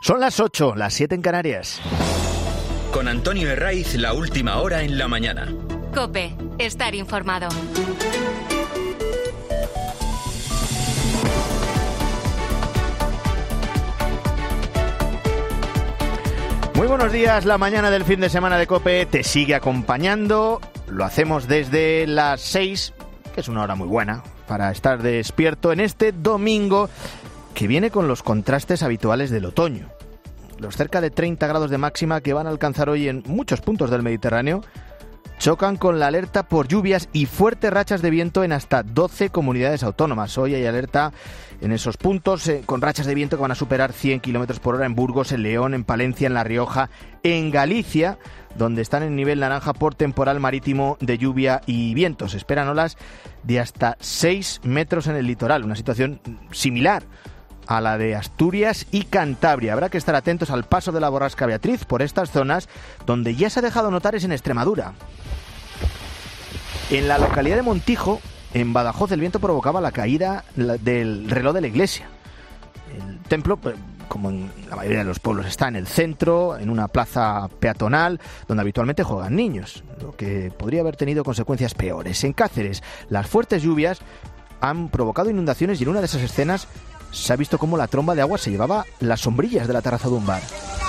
Son las 8, las 7 en Canarias. Con Antonio Herraiz, la última hora en la mañana. COPE, estar informado. Muy buenos días, la mañana del fin de semana de COPE te sigue acompañando. Lo hacemos desde las 6, que es una hora muy buena para estar despierto en este domingo que viene con los contrastes habituales del otoño. Los cerca de 30 grados de máxima que van a alcanzar hoy en muchos puntos del Mediterráneo chocan con la alerta por lluvias y fuertes rachas de viento en hasta 12 comunidades autónomas. Hoy hay alerta en esos puntos con rachas de viento que van a superar 100 km por hora en Burgos, en León, en Palencia, en La Rioja, en Galicia, donde están en nivel naranja por temporal marítimo de lluvia y viento. Se esperan olas de hasta 6 metros en el litoral, una situación similar a la de Asturias y Cantabria. Habrá que estar atentos al paso de la borrasca Beatriz por estas zonas. Donde ya se ha dejado notar es en Extremadura. En la localidad de Montijo, en Badajoz, el viento provocaba la caída del reloj de la iglesia. El templo, como en la mayoría de los pueblos, está en el centro, en una plaza peatonal, donde habitualmente juegan niños, lo que podría haber tenido consecuencias peores. En Cáceres, las fuertes lluvias han provocado inundaciones y en una de esas escenas se ha visto cómo la tromba de agua se llevaba las sombrillas de la terraza de un bar.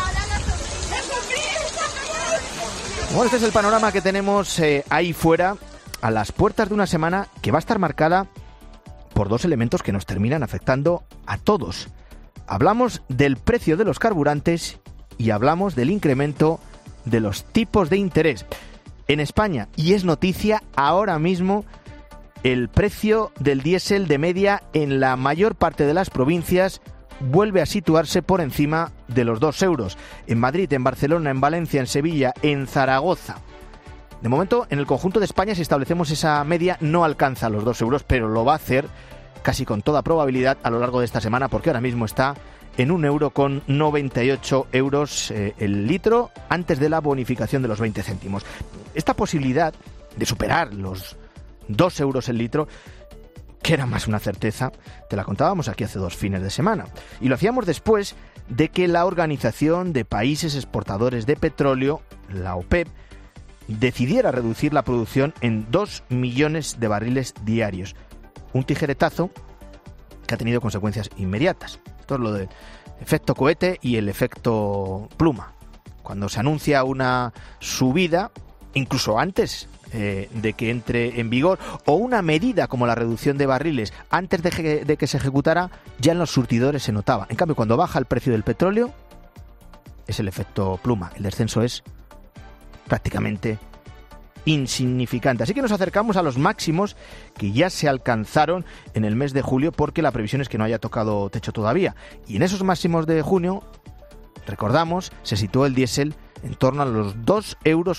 Bueno, este es el panorama que tenemos ahí fuera, a las puertas de una semana que va a estar marcada por dos elementos que nos terminan afectando a todos. Hablamos del precio de los carburantes y hablamos del incremento de los tipos de interés. En España, y es noticia ahora mismo, el precio del diésel de media en la mayor parte de las provincias vuelve a situarse por encima de los 2 euros. En Madrid, en Barcelona, en Valencia, en Sevilla, en Zaragoza. De momento, en el conjunto de España, si establecemos esa media, no alcanza los 2 euros, pero lo va a hacer casi con toda probabilidad a lo largo de esta semana, porque ahora mismo está en 1,98 euros el litro antes de la bonificación de los 20 céntimos. Esta posibilidad de superar los 2 euros el litro, que era más una certeza, te la contábamos aquí hace 2 fines de semana. Y lo hacíamos después de que la Organización de Países Exportadores de Petróleo, la OPEP, decidiera reducir la producción en 2 millones de barriles diarios. Un tijeretazo que ha tenido consecuencias inmediatas. Esto es lo del efecto cohete y el efecto pluma. Cuando se anuncia una subida, incluso antes de que entre en vigor, o una medida como la reducción de barriles antes de que se ejecutara, ya en los surtidores se notaba. En cambio, cuando baja el precio del petróleo, es el efecto pluma. El descenso es prácticamente insignificante. Así que nos acercamos a los máximos que ya se alcanzaron en el mes de julio, porque la previsión es que no haya tocado techo todavía. Y en esos máximos de junio, recordamos, se situó el diésel en torno a los 2,10 euros.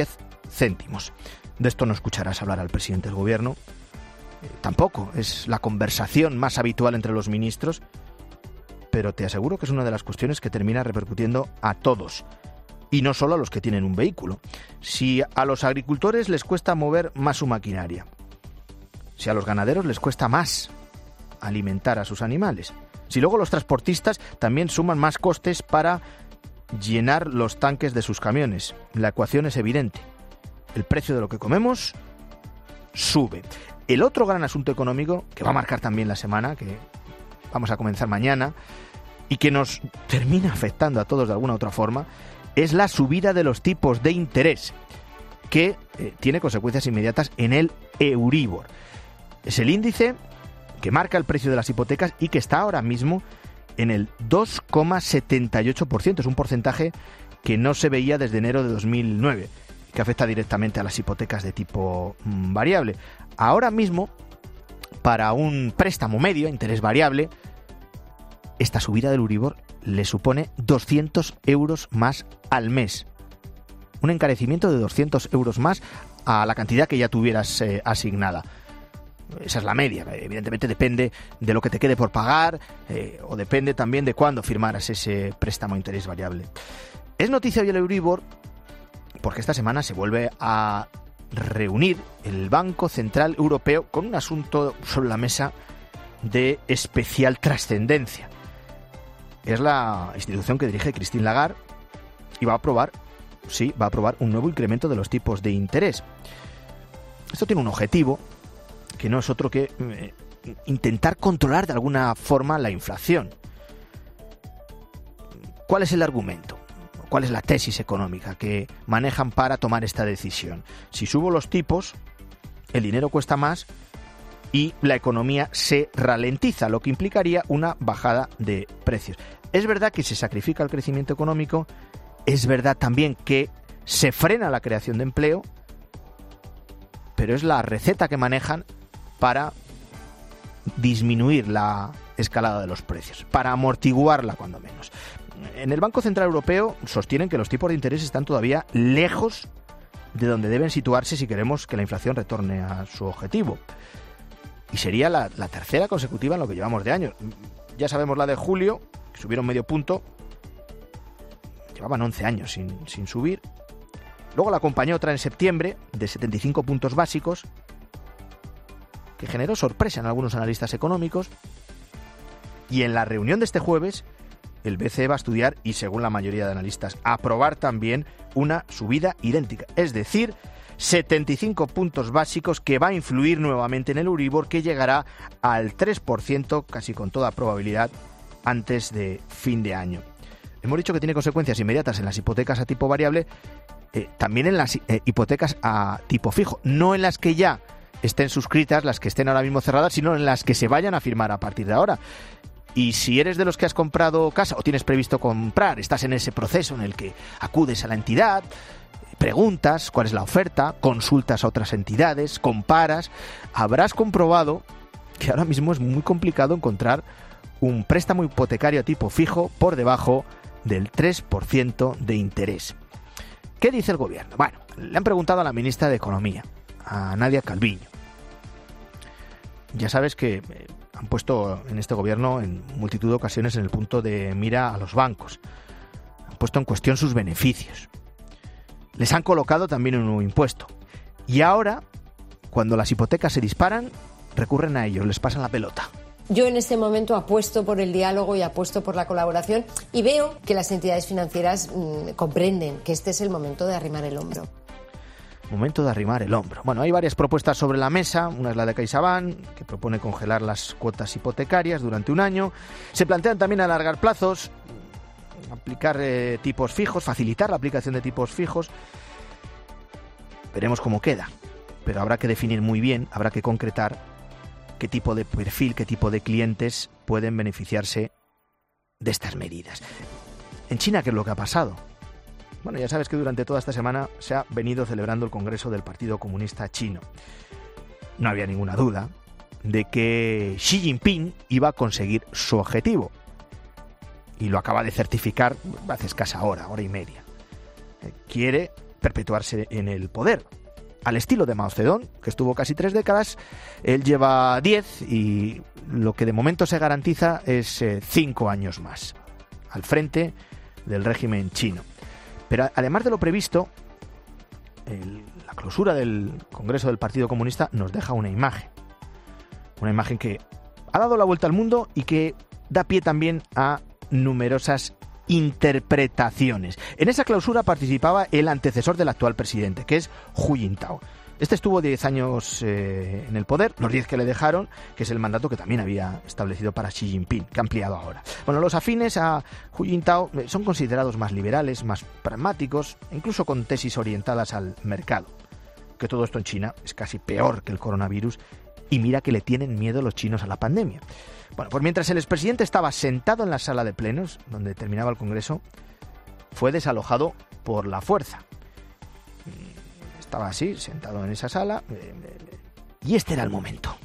De esto no escucharás hablar al presidente del gobierno. Tampoco es la conversación más habitual entre los ministros, pero te aseguro que es una de las cuestiones que termina repercutiendo a todos, y no solo a los que tienen un vehículo. Si a los agricultores les cuesta mover más su maquinaria, si a los ganaderos les cuesta más alimentar a sus animales, si luego los transportistas también suman más costes para llenar los tanques de sus camiones, la ecuación es evidente. El precio de lo que comemos sube. El otro gran asunto económico que va a marcar también la semana, que vamos a comenzar mañana, y que nos termina afectando a todos de alguna u otra forma, es la subida de los tipos de interés, que tiene consecuencias inmediatas en el Euribor. Es el índice que marca el precio de las hipotecas y que está ahora mismo en el 2,78%. Es un porcentaje que no se veía desde enero de 2009, que afecta directamente a las hipotecas de tipo variable. Ahora mismo, para un préstamo medio, interés variable, esta subida del Euribor le supone 200 euros más al mes. Un encarecimiento de 200 euros más a la cantidad que ya tuvieras asignada. Esa es la media. Evidentemente depende de lo que te quede por pagar o depende también de cuándo firmaras ese préstamo a interés variable. Es noticia hoy el Euribor porque esta semana se vuelve a reunir el Banco Central Europeo con un asunto sobre la mesa de especial trascendencia. es la institución que dirige Christine Lagarde y va a aprobar un nuevo incremento de los tipos de interés. Esto tiene un objetivo que no es otro que intentar controlar de alguna forma la inflación. ¿Cuál es el argumento? ¿Cuál es la tesis económica que manejan para tomar esta decisión? Si subo los tipos, el dinero cuesta más y la economía se ralentiza, lo que implicaría una bajada de precios. Es verdad que se sacrifica el crecimiento económico, es verdad también que se frena la creación de empleo, pero es la receta que manejan para disminuir la escalada de los precios, para amortiguarla cuando menos. En el Banco Central Europeo sostienen que los tipos de interés están todavía lejos de donde deben situarse si queremos que la inflación retorne a su objetivo. Y sería la tercera consecutiva en lo que llevamos de año. Ya sabemos la de julio, que subieron medio punto. Llevaban 11 años sin subir. Luego la acompañó otra en septiembre, de 75 puntos básicos, que generó sorpresa en algunos analistas económicos. Y en la reunión de este jueves, el BCE va a estudiar y, según la mayoría de analistas, aprobar también una subida idéntica. Es decir, 75 puntos básicos, que va a influir nuevamente en el Euribor, que llegará al 3%, casi con toda probabilidad, antes de fin de año. Hemos dicho que tiene consecuencias inmediatas en las hipotecas a tipo variable, también en las hipotecas a tipo fijo, no en las que ya estén suscritas, las que estén ahora mismo cerradas, sino en las que se vayan a firmar a partir de ahora. Y si eres de los que has comprado casa o tienes previsto comprar, estás en ese proceso en el que acudes a la entidad, preguntas cuál es la oferta, consultas a otras entidades, comparas, habrás comprobado que ahora mismo es muy complicado encontrar un préstamo hipotecario a tipo fijo por debajo del 3% de interés. ¿Qué dice el gobierno? Bueno, le han preguntado a la ministra de Economía, a Nadia Calviño. Ya sabes que han puesto en este gobierno en multitud de ocasiones en el punto de mira a los bancos. Han puesto en cuestión sus beneficios. Les han colocado también un nuevo impuesto. Y ahora, cuando las hipotecas se disparan, recurren a ellos, les pasan la pelota. Yo en este momento apuesto por el diálogo y apuesto por la colaboración y veo que las entidades financieras comprenden que este es el momento de arrimar el hombro. Momento de arrimar el hombro. Bueno, hay varias propuestas sobre la mesa. Una es la de CaixaBank, que propone congelar las cuotas hipotecarias durante un año. Se plantean también alargar plazos, aplicar tipos fijos, facilitar la aplicación de tipos fijos. Veremos cómo queda. Pero habrá que definir muy bien, habrá que concretar qué tipo de perfil, qué tipo de clientes pueden beneficiarse de estas medidas. En China, ¿qué es lo que ha pasado? Bueno, ya sabes que durante toda esta semana se ha venido celebrando el Congreso del Partido Comunista Chino. No había ninguna duda de que Xi Jinping iba a conseguir su objetivo. Y lo acaba de certificar hace escasa hora y media. Quiere perpetuarse en el poder. Al estilo de Mao Zedong, que estuvo casi 3 décadas, él lleva 10 y lo que de momento se garantiza es 5 años más al frente del régimen chino. Pero además de lo previsto, la clausura del Congreso del Partido Comunista nos deja una imagen que ha dado la vuelta al mundo y que da pie también a numerosas interpretaciones. En esa clausura participaba el antecesor del actual presidente, que es Hu Jintao. Este estuvo 10 años en el poder, los 10 que le dejaron, que es el mandato que también había establecido para Xi Jinping, que ha ampliado ahora. Bueno, los afines a Hu Jintao son considerados más liberales, más pragmáticos, incluso con tesis orientadas al mercado. Que todo esto en China es casi peor que el coronavirus, y mira que le tienen miedo los chinos a la pandemia. Bueno, pues mientras el expresidente estaba sentado en la sala de plenos, donde terminaba el Congreso, fue desalojado por la fuerza. Estaba así, sentado en esa sala, y este era el momento.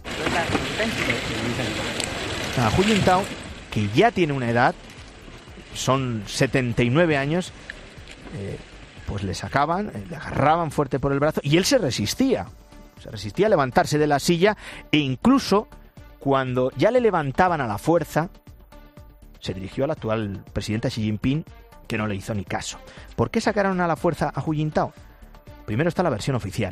A Hu Jintao, que ya tiene una edad, son 79 años, pues le sacaban, le agarraban fuerte por el brazo, y él se resistía a levantarse de la silla, e incluso cuando ya le levantaban a la fuerza, se dirigió al actual presidente Xi Jinping, que no le hizo ni caso. ¿Por qué sacaron a la fuerza a Hu Jintao? Primero está la versión oficial,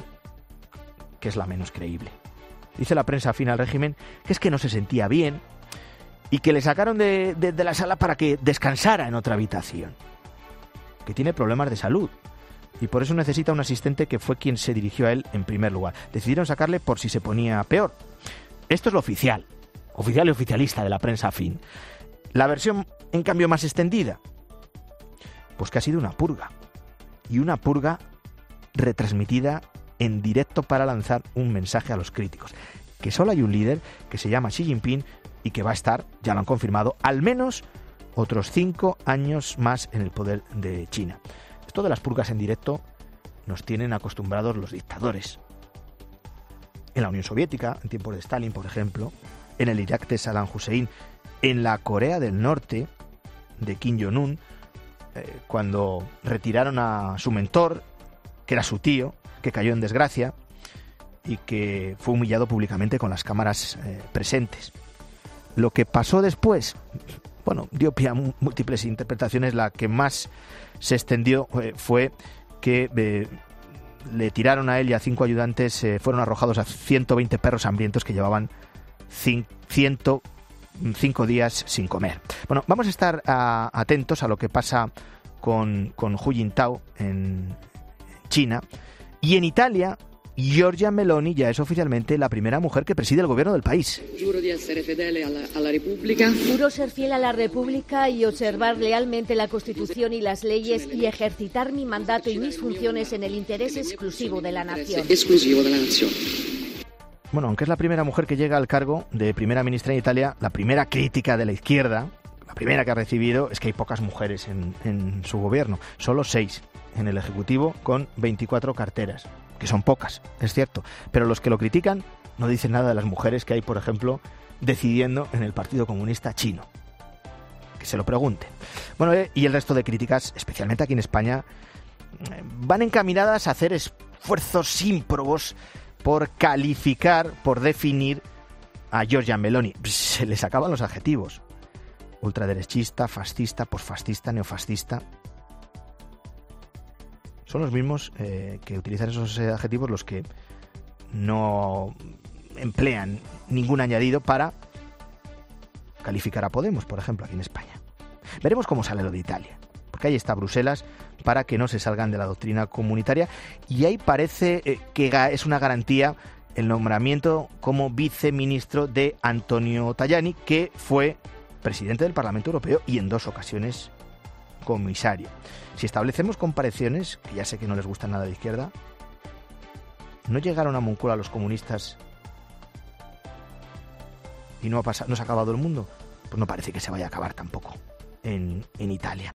que es la menos creíble. Dice la prensa afín al régimen que es que no se sentía bien, y que le sacaron de la sala para que descansara en otra habitación, que tiene problemas de salud y por eso necesita un asistente, que fue quien se dirigió a él en primer lugar. Decidieron sacarle por si se ponía peor. Esto es lo oficial y oficialista de la prensa afín. La versión, en cambio, más extendida, pues que ha sido una purga, y una purga retransmitida en directo para lanzar un mensaje a los críticos, que solo hay un líder, que se llama Xi Jinping, y que va a estar, ya lo han confirmado, al menos otros 5 años más en el poder de China. Esto de las purgas en directo nos tienen acostumbrados los dictadores. En la Unión Soviética, en tiempos de Stalin, por ejemplo, en el Irak de Saddam Hussein, en la Corea del Norte de Kim Jong-un, cuando retiraron a su mentor, que era su tío, que cayó en desgracia y que fue humillado públicamente con las cámaras presentes. Lo que pasó después, bueno, dio pie a múltiples interpretaciones. La que más se extendió fue que le tiraron a él y a 5 ayudantes, fueron arrojados a 120 perros hambrientos que llevaban 5 días sin comer. Bueno, vamos a estar atentos a lo que pasa con Hu Jintao en China. Y en Italia, Giorgia Meloni ya es oficialmente la primera mujer que preside el gobierno del país. Juro de ser fidel a la República. Juro ser fiel a la República y observar lealmente la Constitución y las leyes y ejercitar mi mandato y mis funciones en el interés exclusivo de la nación. Bueno, aunque es la primera mujer que llega al cargo de primera ministra en Italia, la primera crítica de la izquierda, la primera que ha recibido, es que hay pocas mujeres en su gobierno. Solo 6 en el Ejecutivo, con 24 carteras, que son pocas, es cierto, pero los que lo critican no dicen nada de las mujeres que hay, por ejemplo, decidiendo en el Partido Comunista Chino. Que se lo pregunten. Bueno, y el resto de críticas, especialmente aquí en España, van encaminadas a hacer esfuerzos ímprobos por calificar, por definir a Giorgia Meloni. Se les acaban los adjetivos: ultraderechista, fascista, posfascista, neofascista. Son los mismos que utilizan esos adjetivos los que no emplean ningún añadido para calificar a Podemos, por ejemplo, aquí en España. Veremos cómo sale lo de Italia, porque ahí está Bruselas para que no se salgan de la doctrina comunitaria, y ahí parece que es una garantía el nombramiento como viceministro de Antonio Tajani, que fue presidente del Parlamento Europeo y en 2 ocasiones comisario. Si establecemos comparaciones, que ya sé que no les gusta nada de izquierda, ¿no llegaron a Moncloa los comunistas y no se ha acabado el mundo? Pues no parece que se vaya a acabar tampoco en Italia.